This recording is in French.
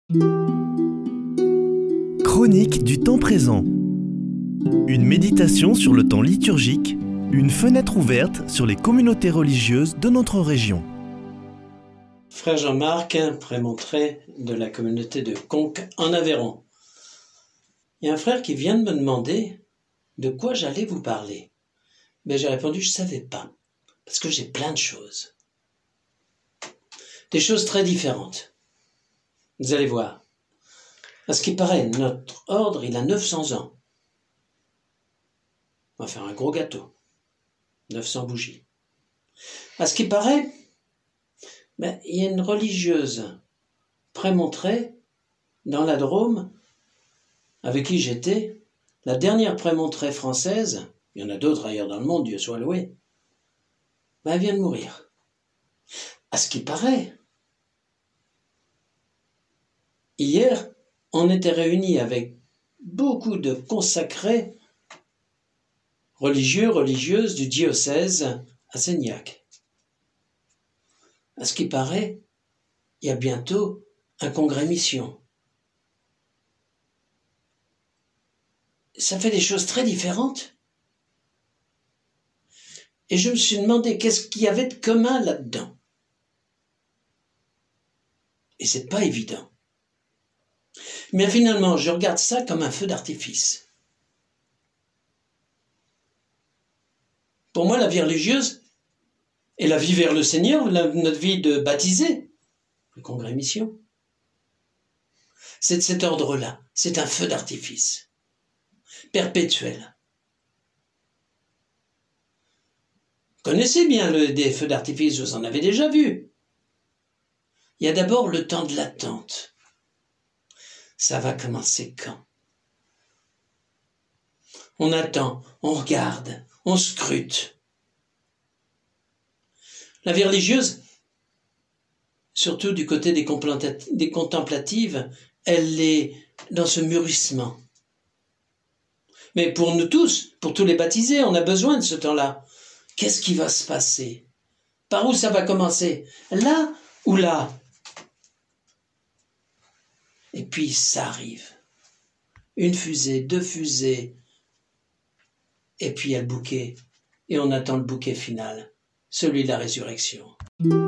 Chronique du temps présent. Une méditation sur le temps liturgique, une fenêtre ouverte sur les communautés religieuses de notre région. Frère Jean-Marc, prémontré de la communauté de Conques en Aveyron. Il y a un frère qui vient de me demander de quoi j'allais vous parler. Mais j'ai répondu, je ne savais pas, parce que j'ai plein de choses. Des choses très différentes. Vous allez voir. À ce qui paraît, notre ordre, il a 900 ans. On va faire un gros gâteau. 900 bougies. À ce qui paraît, il y a une religieuse prémontrée dans la Drôme, avec qui j'étais, la dernière prémontrée française, il y en a d'autres ailleurs dans le monde, Dieu soit loué, elle vient de mourir. À ce qui paraît, hier, on était réunis avec beaucoup de consacrés religieux, religieuses du diocèse à Seignac. À ce qui paraît, il y a bientôt un congrès mission. Ça fait des choses très différentes. Et je me suis demandé qu'est-ce qu'il y avait de commun là-dedans. Et c'est pas évident. Mais finalement, je regarde ça comme un feu d'artifice. Pour moi, la vie religieuse et la vie vers le Seigneur, notre vie de baptisé, le congrès mission, c'est de cet ordre-là. C'est un feu d'artifice, perpétuel. Vous connaissez bien des feux d'artifice, vous en avez déjà vu. Il y a d'abord le temps de l'attente. Ça va commencer quand? On attend, on regarde, on scrute. La vie religieuse, surtout du côté des contemplatives, elle est dans ce mûrissement. Mais pour nous tous, pour tous les baptisés, on a besoin de ce temps-là. Qu'est-ce qui va se passer? Par où ça va commencer? Là ou là? Et puis ça arrive. Une fusée, deux fusées, et puis il y a le bouquet. Et on attend le bouquet final, celui de la résurrection.